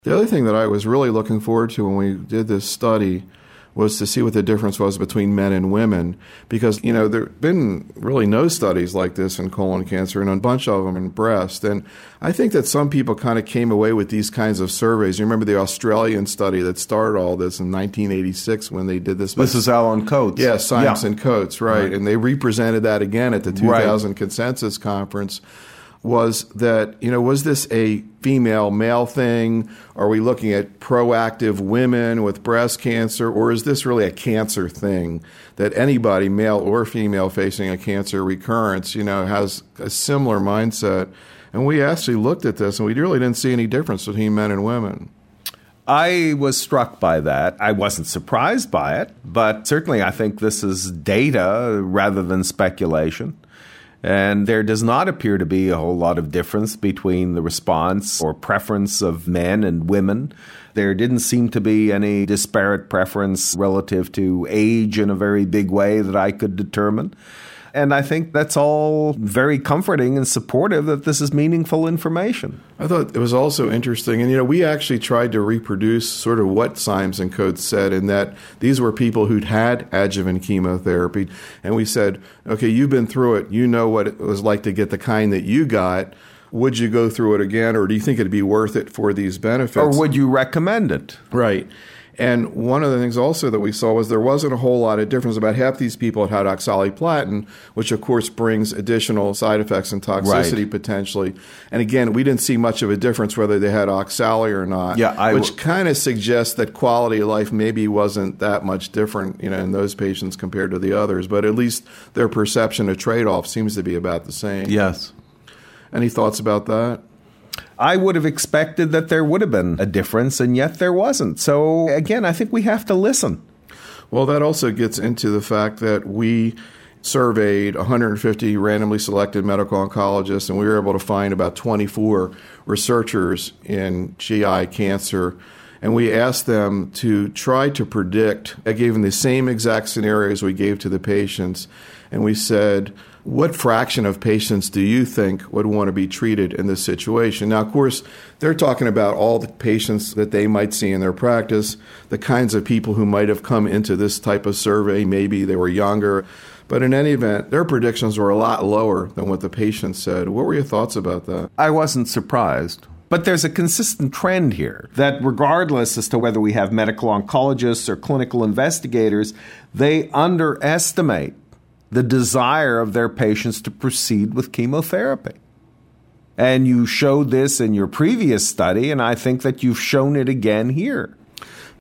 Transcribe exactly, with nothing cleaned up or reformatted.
The other thing that I was really looking forward to when we did this study was to see what the difference was between men and women, because, you know, there have been really no studies like this in colon cancer and a bunch of them in breast. And I think that some people kind of came away with these kinds of surveys. You remember the Australian study that started all this in nineteen eighty-six when they did this? This is Alan Coates. Yeah, Symes yeah. and Coates, right. right. And they represented that again at the two thousand right. Consensus Conference. Was that, you know, was this a female-male thing? Are we looking at proactive women with breast cancer? Or is this really a cancer thing that anybody, male or female, facing a cancer recurrence, you know, has a similar mindset? And we actually looked at this, and we really didn't see any difference between men and women. I was struck by that. I wasn't surprised by it, but certainly I think this is data rather than speculation. And there does not appear to be a whole lot of difference between the response or preference of men and women. There didn't seem to be any disparate preference relative to age in a very big way that I could determine. And I think that's all very comforting and supportive that this is meaningful information. I thought it was also interesting. And, you know, we actually tried to reproduce sort of what Symes and Coates said, in that these were people who'd had adjuvant chemotherapy. And we said, okay, you've been through it. You know what it was like to get the kind that you got. Would you go through it again, or do you think it'd be worth it for these benefits? Or would you recommend it? Right. And one of the things also that we saw was there wasn't a whole lot of difference. About half these people had had oxaliplatin, which of course brings additional side effects and toxicity right. potentially. And again, we didn't see much of a difference whether they had oxali or not, yeah, I which w- kind of suggests that quality of life maybe wasn't that much different, you know, in those patients compared to the others. But at least their perception of trade-off seems to be about the same. Yes. Any thoughts about that? I would have expected that there would have been a difference, and yet there wasn't. So, again, I think we have to listen. Well, that also gets into the fact that we surveyed one hundred fifty randomly selected medical oncologists, and we were able to find about twenty-four researchers in G I cancer. And we asked them to try to predict. I gave them the same exact scenarios we gave to the patients. And we said, what fraction of patients do you think would want to be treated in this situation? Now, of course, they're talking about all the patients that they might see in their practice, the kinds of people who might have come into this type of survey. Maybe they were younger. But in any event, their predictions were a lot lower than what the patients said. What were your thoughts about that? I wasn't surprised. But there's a consistent trend here that regardless as to whether we have medical oncologists or clinical investigators, they underestimate the desire of their patients to proceed with chemotherapy. And you showed this in your previous study, and I think that you've shown it again here.